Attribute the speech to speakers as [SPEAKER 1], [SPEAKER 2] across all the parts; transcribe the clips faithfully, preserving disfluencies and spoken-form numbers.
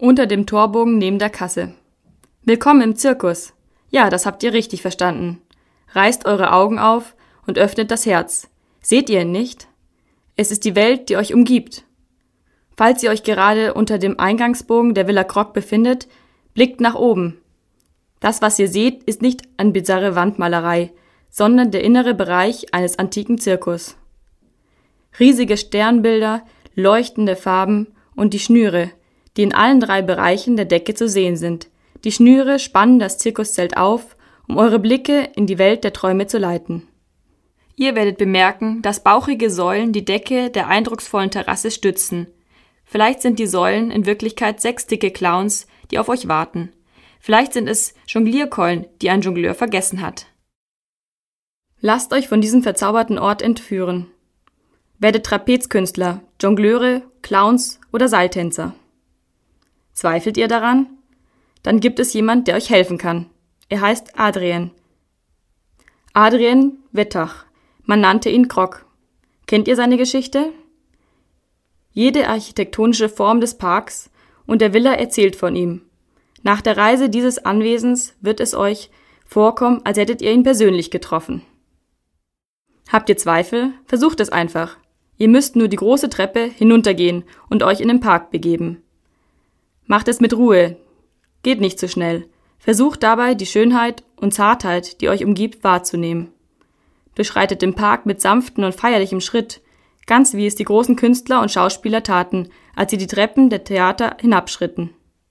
[SPEAKER 1] Unter dem Torbogen neben der Kasse. Willkommen im Zirkus. Ja, das habt ihr richtig verstanden. Reißt eure Augen auf und öffnet das Herz. Seht ihr ihn nicht? Es ist die Welt, die euch umgibt. Falls ihr euch gerade unter dem Eingangsbogen der Villa Croc befindet, blickt nach oben. Das, was ihr seht, ist nicht eine bizarre Wandmalerei, sondern der innere Bereich eines antiken Zirkus. Riesige Sternbilder, leuchtende Farben und die Schnüre, die in allen drei Bereichen der Decke zu sehen sind. Die Schnüre spannen das Zirkuszelt auf, um eure Blicke in die Welt der Träume zu leiten. Ihr werdet bemerken, dass bauchige Säulen die Decke der eindrucksvollen Terrasse stützen. Vielleicht sind die Säulen in Wirklichkeit sechs dicke Clowns, die auf euch warten. Vielleicht sind es Jonglierkeulen, die ein Jongleur vergessen hat. Lasst euch von diesem verzauberten Ort entführen. Werdet Trapezkünstler, Jongleure, Clowns oder Seiltänzer. Zweifelt ihr daran? Dann gibt es jemand, der euch helfen kann. Er heißt Adrien. Adrien Wettach. Man nannte ihn Croc. Kennt ihr seine Geschichte? Jede architektonische Form des Parks und der Villa erzählt von ihm. Nach der Reise dieses Anwesens wird es euch vorkommen, als hättet ihr ihn persönlich getroffen. Habt ihr Zweifel? Versucht es einfach. Ihr müsst nur die große Treppe hinuntergehen und euch in den Park begeben. Macht es mit Ruhe. Geht nicht zu schnell. Versucht dabei, die Schönheit und Zartheit, die euch umgibt, wahrzunehmen. Durchschreitet den Park mit sanftem und feierlichem Schritt, ganz wie es die großen Künstler und Schauspieler taten, als sie die Treppen der Theater hinabschritten.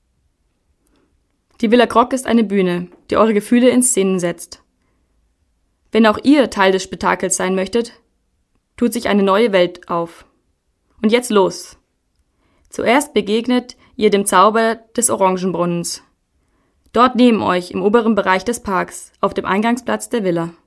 [SPEAKER 1] Die Villa Croc ist eine Bühne, die eure Gefühle in Szenen setzt. Wenn auch ihr Teil des Spektakels sein möchtet, tut sich eine neue Welt auf. Und jetzt los! Zuerst begegnet ihr dem Zauber des Orangenbrunnens. Dort neben euch, im oberen Bereich des Parks, auf dem Eingangsplatz der Villa.